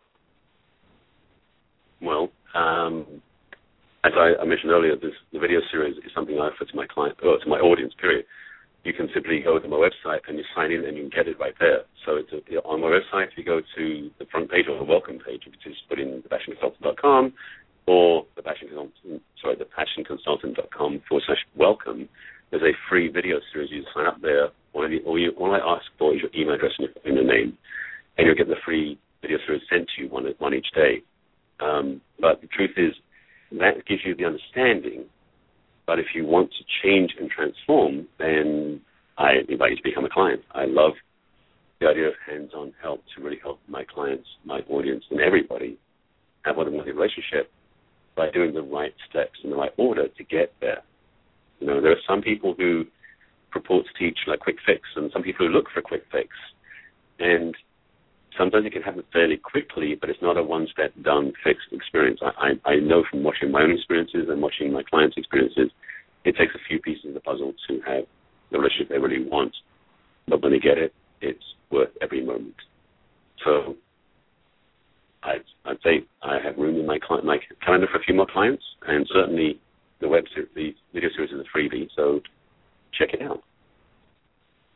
Well, as I mentioned earlier, the video series is something I offer to my client, or to my audience, period. You can simply go to my website and you sign in and you can get it right there. So it's on my website, if you go to the front page or the welcome page, you can just put in thepassionconsultant.com or thepassionconsultant.com /welcome. There's a free video series. You sign up there. All I ask for is your email address and your name, and you'll get the free video series sent to you one each day. But the truth is, that gives you the understanding. But if you want to change and transform, then I invite you to become a client. I love the idea of hands-on help to really help my clients, my audience, and everybody have what they want in a relationship by doing the right steps in the right order to get there. There are some people who purport to teach like quick fix, and some people who look for a quick fix. And sometimes it can happen fairly quickly, but it's not a one-step done fixed experience. I know from watching my own experiences and watching my clients' experiences, it takes a few pieces of the puzzle to have the relationship they really want. But when they get it, it's worth every moment. So I'd say I have room in my calendar for a few more clients, and certainly the video series is a freebie, so check it out.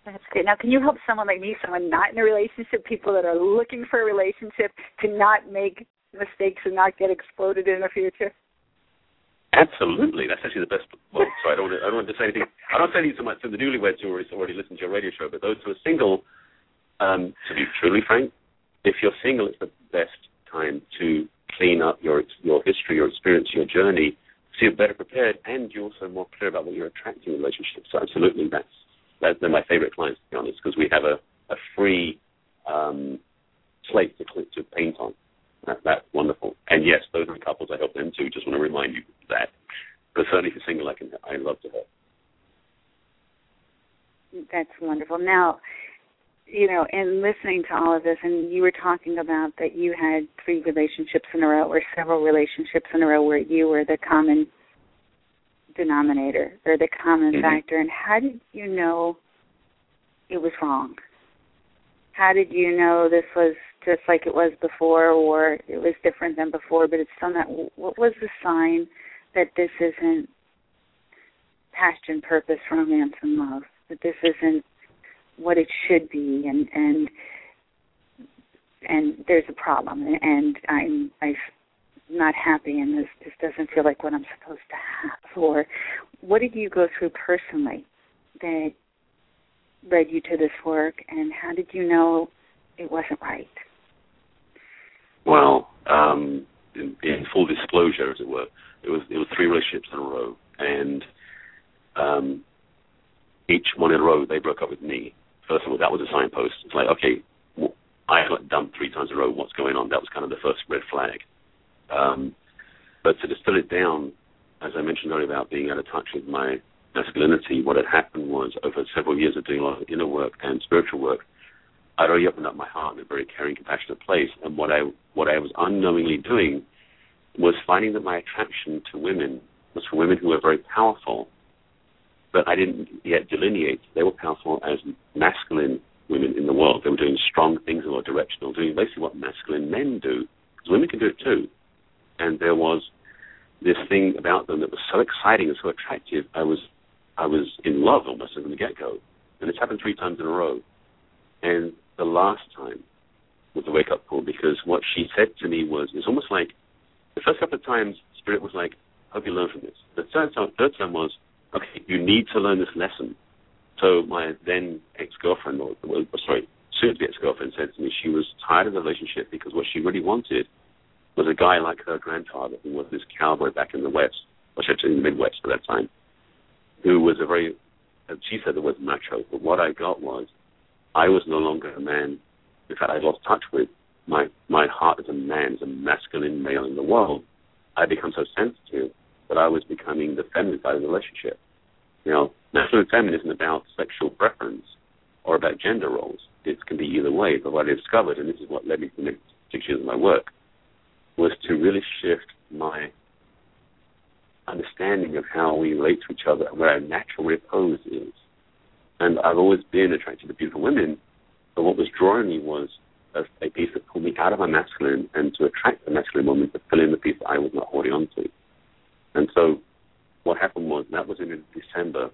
That's great. Now, can you help someone like me, someone not in a relationship, people that are looking for a relationship, to not make mistakes and not get exploded in the future? Absolutely. That's actually the best. Well, sorry, I don't want to say anything. I don't say anything so much to the newlyweds who already listen to your radio show, but those who are single, to be truly frank, if you're single, it's the best time to clean up your history, your experience, your journey, so you're better prepared, and you're also more clear about what you're attracting in relationships. So absolutely, they're my favorite clients, to be honest, because we have a free slate to paint on. That's wonderful. And yes, those are the couples I help them too. Just want to remind you of that. But certainly if you're single, I love to help. That's wonderful. Now, in listening to all of this, and you were talking about that you had 3 relationships in a row, or several relationships in a row where you were the common denominator, or the common factor. And how did you know it was wrong? How did you know this was just like it was before, or it was different than before, but it's still not? What was the sign that this isn't passion, purpose, romance, and love, that this isn't what it should be, and there's a problem, and I'm not happy, and this doesn't feel like what I'm supposed to have? Or what did you go through personally that led you to this work, and how did you know it wasn't right? Well, in full disclosure, as it were, it was 3 relationships in a row, and each one in a row, they broke up with me. First of all, that was a signpost. It's like, okay, I got dumped 3 times in a row. What's going on? That was kind of the first red flag. But to distill it down, as I mentioned earlier about being out of touch with my masculinity, what had happened was over several years of doing a lot of inner work and spiritual work, I'd already opened up my heart in a very caring, compassionate place. And what I was unknowingly doing was finding that my attraction to women was for women who were very powerful, but I didn't yet delineate. They were powerful as masculine women in the world. They were doing strong things in a directional, doing basically what masculine men do, because women can do it too. And there was this thing about them that was so exciting and so attractive. I was in love almost from the get-go. And it's happened 3 times in a row. And the last time was the wake-up call, because what she said to me was, it's almost like the first couple of times, Spirit was like, I hope you learn from this. The third time was, okay, you need to learn this lesson. So my then ex-girlfriend, soon-to-be ex-girlfriend, said to me she was tired of the relationship because what she really wanted was a guy like her grandfather, who was this cowboy back in the West, or actually in the Midwest at that time, who was she said the word macho, but what I got was, I was no longer a man. In fact, I lost touch with my heart as a man, as a masculine male in the world. I become so sensitive that I was becoming the feminine side of the relationship. Masculine and feminine isn't about sexual preference or about gender roles. It can be either way. But what I discovered, and this is what led me to the next 6 years of my work, was to really shift my understanding of how we relate to each other and where our natural repose is. And I've always been attracted to beautiful women, but what was drawing me was a piece that pulled me out of my masculine and to attract the masculine woman to fill in the piece that I was not holding on to. And so what happened was, that was in December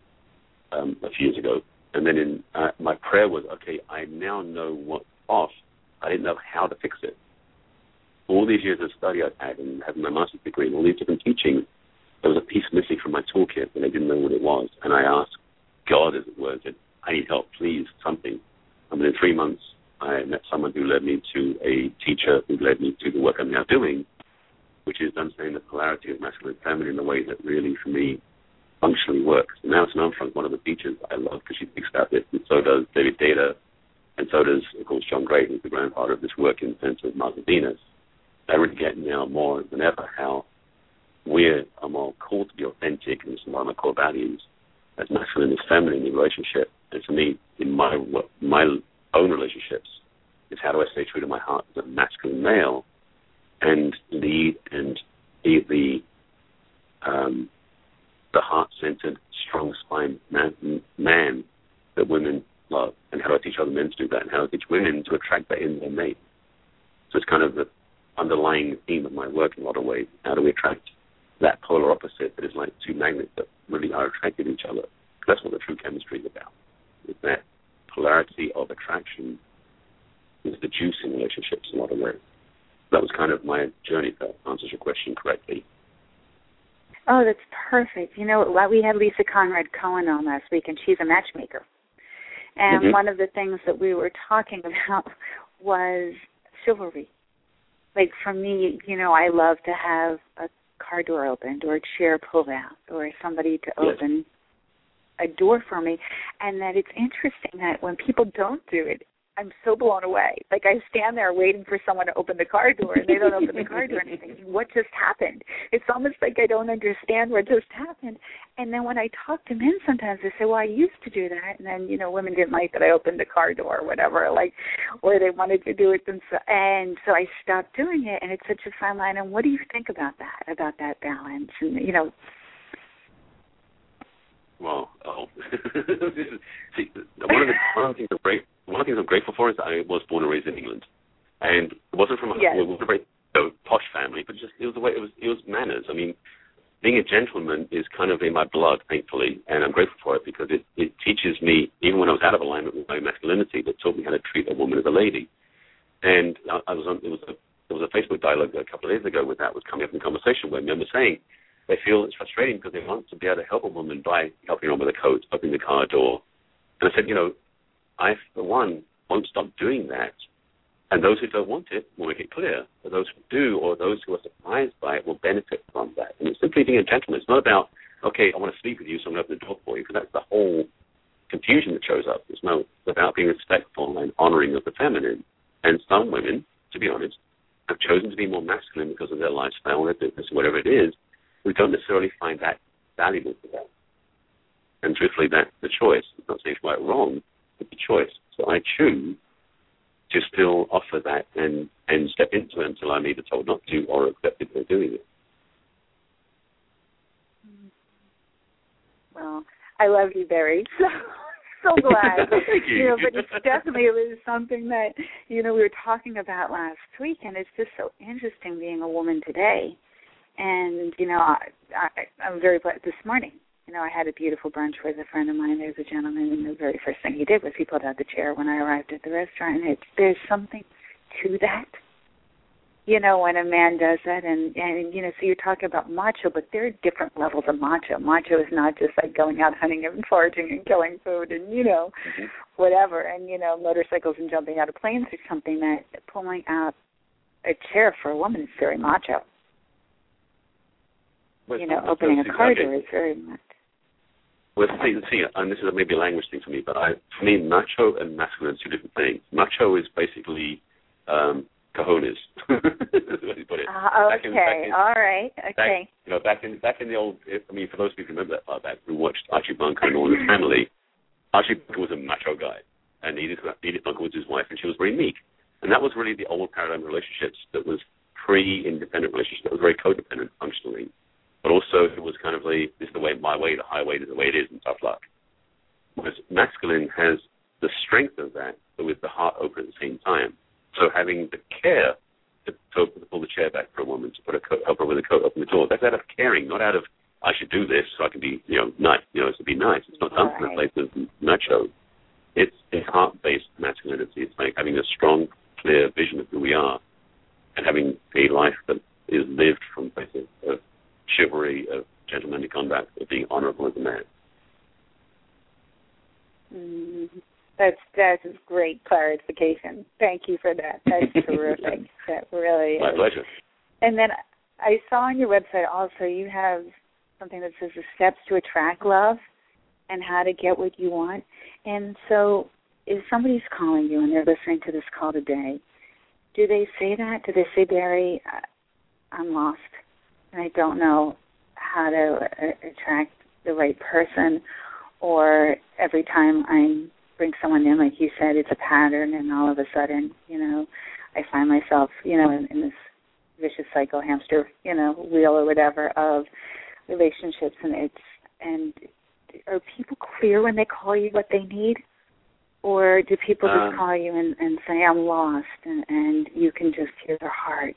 a few years ago, and then my prayer was, okay, I now know what's off. I didn't know how to fix it. All these years of study I've had and having my master's degree and all these different teachings, there was a piece missing from my toolkit and I didn't know what it was. And I asked God, as it were, said, I need help, please, something. And within 3 months, I met someone who led me to a teacher who led me to the work I'm now doing, which is understanding the polarity of masculine and feminine in a way that really, for me, functionally works. And now it's known from one of the teachers I love because she speaks about this, and so does David Data, and so does, of course, John Gray, who's the grandfather of this work in the sense of Mars and Venus. I really get now more than ever how we are more called to be authentic, and this is one of my core values, as masculine as feminine in relationship. And for me, in my own relationships, is how do I stay true to my heart as a masculine male and lead and be the heart-centered, strong-spined man that women love, and how do I teach other men to do that, and how do I teach women to attract that in their mate. So it's kind of the underlying theme of my work in a lot of ways. How do we attract that polar opposite that is like 2 magnets that really are attracted to each other? That's what the true chemistry is about. is that polarity of attraction is the juice in relationships in a lot of ways. That was kind of my journey, if that answers your question correctly. Oh, that's perfect. You know, we had Lisa Conrad Cohen on last week, and she's a matchmaker. And one of the things that we were talking about was chivalry. Like, for me, you know, I love to have a car door opened or a chair pulled out or somebody to open a door for me. And that it's interesting that when people don't do it, I'm so blown away. Like, I stand there waiting for someone to open the car door, and they don't open the car door, and I'm thinking, what just happened? It's almost like I don't understand what just happened. And then when I talk to men sometimes, they say, well, I used to do that, and then, you know, women didn't like that I opened the car door or whatever, like, or they wanted to do it themselves. And so I stopped doing it, and it's such a fine line. And what do you think about that balance? And, you know, well, see, one of the things I'm grateful for is that I was born and raised in England, and it wasn't from a very posh family, but just it was the way it was manners. I mean, being a gentleman is kind of in my blood, thankfully, and I'm grateful for it because it teaches me, even when I was out of alignment with my masculinity, that taught me how to treat a woman as a lady. And there was a Facebook dialogue a couple of days ago where that was coming up in conversation where men were saying they feel it's frustrating because they want to be able to help a woman by helping her with a coat, opening the car door. And I said, you know, I, for one, won't stop doing that. And those who don't want it will make it clear. But those who do, or those who are surprised by it, will benefit from that. And it's simply being a gentleman. It's not about, okay, I want to sleep with you, so I'm going to open the door for you, because that's the whole confusion that shows up. It's about being respectful and honoring of the feminine. And some women, to be honest, have chosen to be more masculine because of their lifestyle, their business, whatever it is. We don't necessarily find that valuable to them. And truthfully, that's the choice. I'm not saying it's right or wrong, but the choice. So I choose to still offer that and step into it until I'm either told not to or accepted for doing it. Well, I love you, Barry. So glad. Thank you. Know, but it's definitely it was something that, you know, we were talking about last week, and it's just so interesting being a woman today. And, you know, I'm very glad this morning. You know, I had a beautiful brunch with a friend of mine. There's a gentleman, and the very first thing he did was he pulled out the chair when I arrived at the restaurant. And there's something to that, you know, when a man does that. And you know, so you're talking about macho, but there are different levels of macho. Macho is not just like going out hunting and foraging and killing food and, you know, whatever. And, you know, motorcycles and jumping out of planes is something that pulling out a chair for a woman is very macho. You know, opening a car door is very much. Well, see, and this is maybe a language thing for me, but for me, macho and masculine are two different things. Macho is basically cojones. That's what you put it. Okay, all right, okay. Back in the old, I mean, for those of you who remember that far back, who watched Archie Bunker and All in the Family, Archie Bunker was a macho guy, and Edith Bunker was his wife, and she was very meek. And that was really the old paradigm of relationships that was pre-independent relationship. That was very codependent, functionally. But also it was kind of this is the way, my way, the highway, this is the way it is, and tough luck. Whereas masculine has the strength of that, but with the heart open at the same time. So having the care to pull the chair back for a woman, to help her with a coat, open the door, that's out of caring, not out of, I should do this so I can be, nice, to be nice. It's not done from a place of macho. It's heart-based masculinity. It's like having a strong, clear vision of who we are and having a life that is lived from places of chivalry, of gentlemanly conduct, of being honorable as a man. That's great clarification. Thank you for that. That's terrific. That really is. My pleasure. And then I saw on your website also you have something that says the steps to attract love and how to get what you want. And so if somebody's calling you and they're listening to this call today, do they say that? Do they say, Barry, I'm lost and I don't know how to attract the right person, or every time I bring someone in, like you said, it's a pattern, and all of a sudden, I find myself, in this vicious cycle, hamster, wheel or whatever of relationships, and are people clear when they call you what they need, or do people just call you and say, I'm lost, and you can just hear their heart?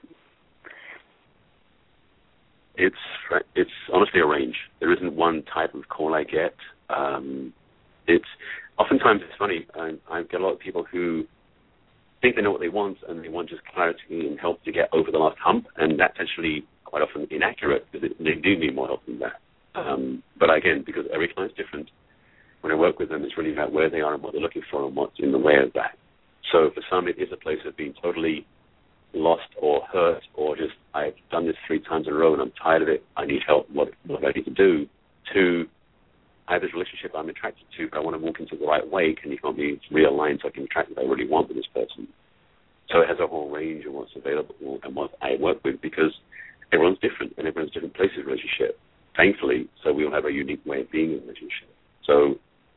It's honestly a range. There isn't one type of call I get. oftentimes it's funny. I get a lot of people who think they know what they want, and they want just clarity and help to get over the last hump, and that's actually quite often inaccurate, because they do need more help than that. But again, because every client's different, when I work with them, it's really about where they are and what they're looking for and what's in the way of that. So for some, it is a place of being totally lost or hurt, or just, I've done this 3 times in a row and I'm tired of it, I need help, what do I need to do? To, I have this relationship I'm attracted to, but I want to walk into the right way. Can you help me realign so I can attract what I really want with this person? So it has a whole range of what's available and what I work with, because everyone's different and everyone's different places in a relationship, thankfully, so we all have a unique way of being in a relationship. So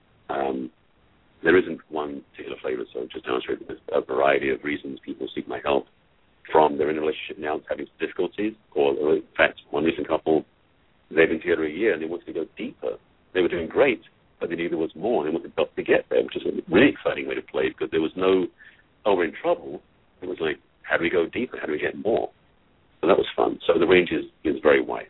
there isn't one particular flavor, so just to answer it, there's a variety of reasons people seek my help, from they're in a relationship now having difficulties, or in fact, one recent couple, they've been together a year and they wanted to go deeper. They were doing great, but they knew there was more, and they wanted to get there, which is a really exciting way to play, because there was no, oh, we're in trouble. It was like, how do we go deeper? How do we get more? So that was fun. So the range is very wide.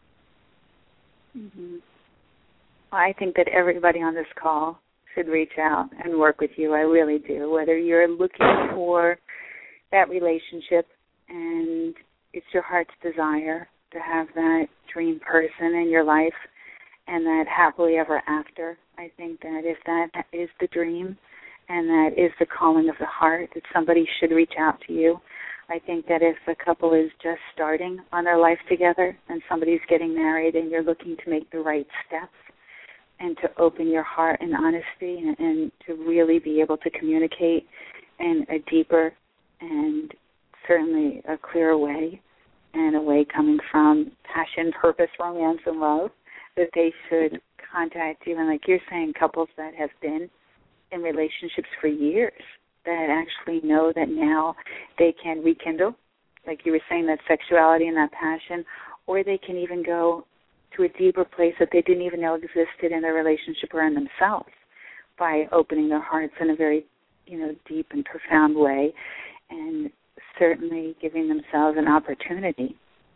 Mm-hmm. Well, I think that everybody on this call should reach out and work with you. I really do. Whether you're looking for that relationship and it's your heart's desire to have that dream person in your life and that happily ever after, I think that if that is the dream and that is the calling of the heart, that somebody should reach out to you. I think that if a couple is just starting on their life together and somebody's getting married and you're looking to make the right steps and to open your heart in honesty and to really be able to communicate in a deeper and certainly a clearer way, and a way coming from passion, purpose, romance, and love, that they should contact you. And like you're saying, couples that have been in relationships for years that actually know that now they can rekindle, like you were saying, that sexuality and that passion, or they can even go to a deeper place that they didn't even know existed in their relationship or in themselves by opening their hearts in a very, deep and profound way, and certainly giving themselves an opportunity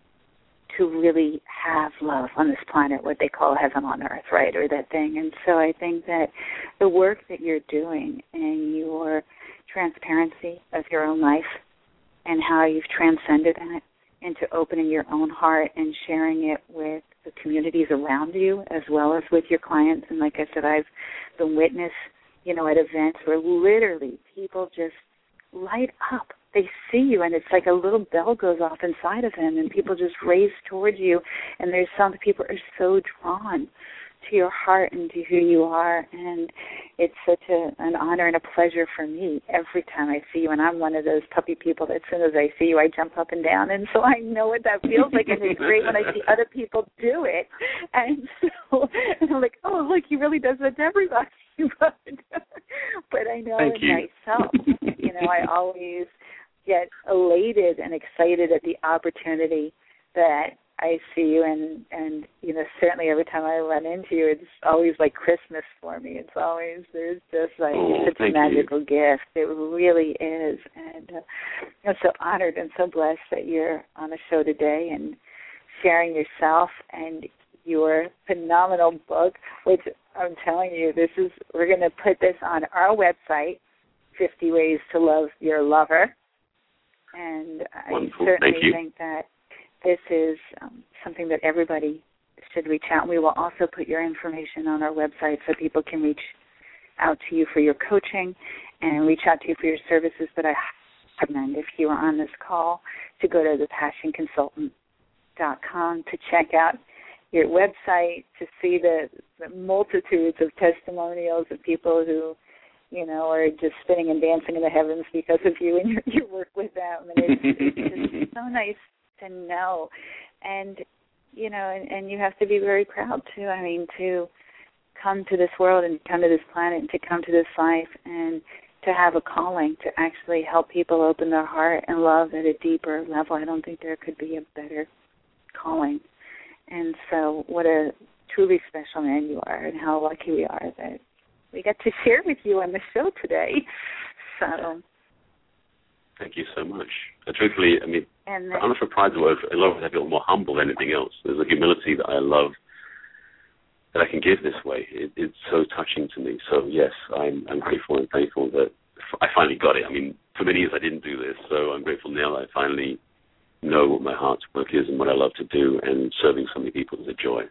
to really have love on this planet, what they call heaven on earth, right, or that thing. And so I think that the work that you're doing and your transparency of your own life and how you've transcended that into opening your own heart and sharing it with the communities around you as well as with your clients. And like I said, I've been witness, at events where literally people just light up. They see you, and it's like a little bell goes off inside of them, and people just race towards you. And there's some people are so drawn to your heart and to who you are, and it's such an honor and a pleasure for me every time I see you. And I'm one of those puppy people that as soon as I see you, I jump up and down, and so I know what that feels like, and it's great when I see other people do it. And so I'm like, oh, look, he really does that to everybody. But I know Thank in you. myself, I always get elated and excited at the opportunity that I see you, and certainly every time I run into you, it's always like Christmas for me. It's always, there's just like such a magical gift. It really is. And I'm so honored and so blessed that you're on the show today and sharing yourself and your phenomenal book, which I'm telling you, we're going to put this on our website, 50 Ways to Love Your Lover. And Wonderful. I certainly think that this is something that everybody should reach out. And we will also put your information on our website so people can reach out to you for your coaching and reach out to you for your services. But I recommend, if you are on this call, to go to thepassionconsultant.com to check out your website, to see the multitudes of testimonials of people who are just spinning and dancing in the heavens because of you and your work with them. And it's just so nice to know. And, and you have to be very proud, too. I mean, to come to this world and come to this planet and to come to this life and to have a calling to actually help people open their heart and love at a deeper level. I don't think there could be a better calling. And so what a truly special man you are, and how lucky we are that we got to share with you on the show today. So, thank you so much. Truthfully, I'm not for pride's word. I love to be a little more humble than anything else. There's a humility that I love that I can give this way. It's so touching to me. So yes, I'm grateful and thankful that I finally got it. I mean, for many years I didn't do this, so I'm grateful now that I finally know what my heart's work is and what I love to do, and serving so many people is a joy.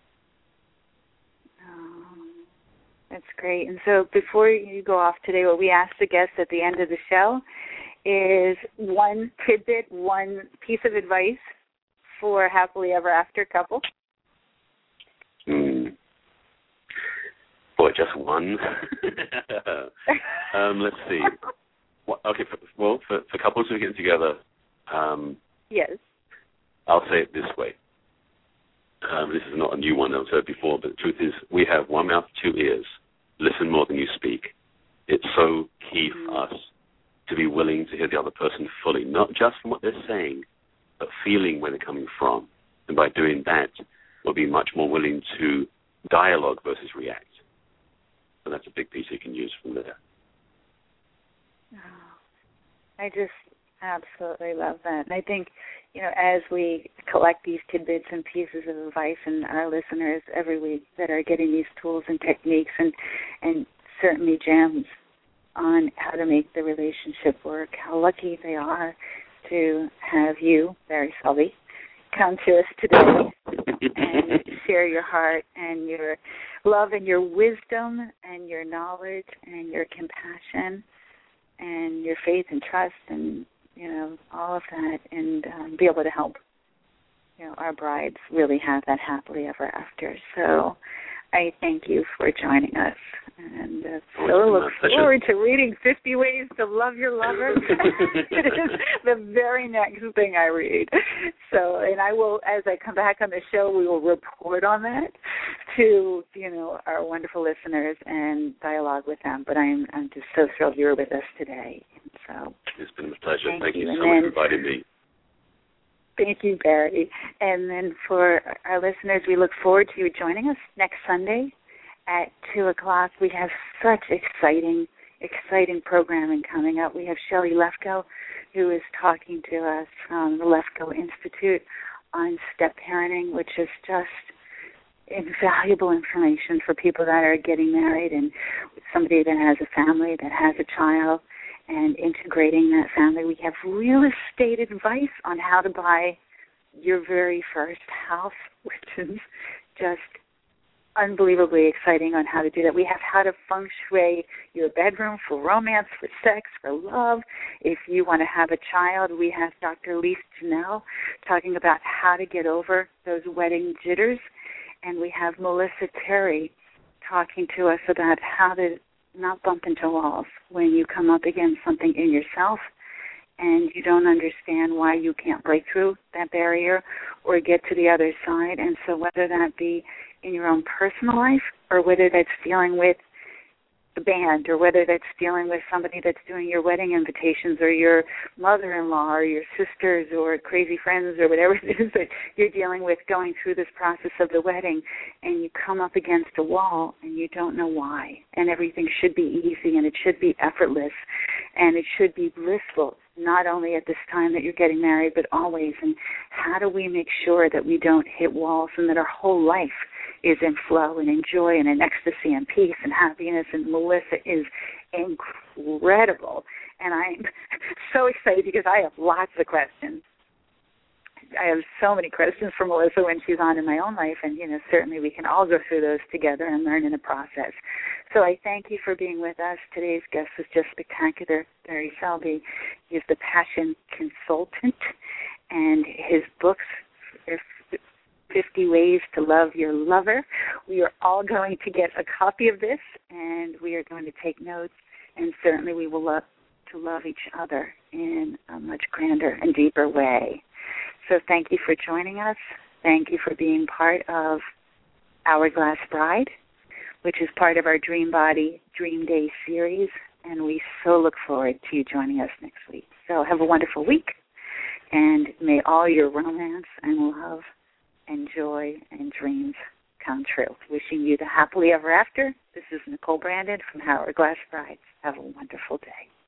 That's great. And so before you go off today, what we ask the guests at the end of the show is one tidbit, one piece of advice for a happily ever after couple. Boy, just one. Let's see. Okay, for couples who are getting together, yes, I'll say it this way. This is not a new one I've heard before, but the truth is we have one mouth, two ears. Listen more than you speak. It's so key for us to be willing to hear the other person fully, not just from what they're saying, but feeling where they're coming from. And by doing that, we'll be much more willing to dialogue versus react. So that's a big piece you can use from there. I just absolutely love that. And I think, as we collect these tidbits and pieces of advice, and our listeners every week that are getting these tools and techniques and certainly gems on how to make the relationship work, how lucky they are to have you, Barry Selby, come to us today and share your heart and your love and your wisdom and your knowledge and your compassion and your faith and trust and all of that, and be able to help, our brides really have that happily ever after. So I thank you for joining us, and so look forward to reading 50 Ways to Love Your Lover. It is the very next thing I read. So, and I will, as I come back on the show, we will report on that to, our wonderful listeners and dialogue with them. But I'm just so thrilled you're with us today. So it's been a pleasure. Thank you so much for inviting me. Thank you, Barry. And then for our listeners, we look forward to you joining us next Sunday at 2 o'clock. We have such exciting programming coming up. We have Shelley Lefko, who is talking to us from the Lefko Institute on step parenting, which is just invaluable information for people that are getting married and somebody that has a family, that has a child, and integrating that family. We have real estate advice on how to buy your very first house, which is just unbelievably exciting on how to do that. We have how to feng shui your bedroom for romance, for sex, for love. If you want to have a child, we have Dr. Lise Janelle talking about how to get over those wedding jitters. And we have Melissa Terry talking to us about how to not bump into walls when you come up against something in yourself and you don't understand why you can't break through that barrier or get to the other side. And so whether that be in your own personal life or whether that's dealing with the band or whether that's dealing with somebody that's doing your wedding invitations or your mother-in-law or your sisters or crazy friends or whatever it is that you're dealing with going through this process of the wedding, and you come up against a wall and you don't know why, and everything should be easy and it should be effortless and it should be blissful, not only at this time that you're getting married but always. And how do we make sure that we don't hit walls and that our whole life is in flow and in joy and in ecstasy and peace and happiness? And Melissa is incredible. And I'm so excited because I have lots of questions. I have so many questions for Melissa when she's on in my own life, and, certainly we can all go through those together and learn in the process. So I thank you for being with us. Today's guest was just spectacular, Barry Selby. He's the Passion Consultant, and his books are 50 Ways to Love Your Lover. We are all going to get a copy of this, and we are going to take notes, and certainly we will love to love each other in a much grander and deeper way. So thank you for joining us. Thank you for being part of Hourglass Bride, which is part of our Dream Body Dream Day series, and we so look forward to you joining us next week. So have a wonderful week, and may all your romance and love and joy and dreams come true. Wishing you the happily ever after. This is Nicole Brandon from Hourglass Brides. Have a wonderful day.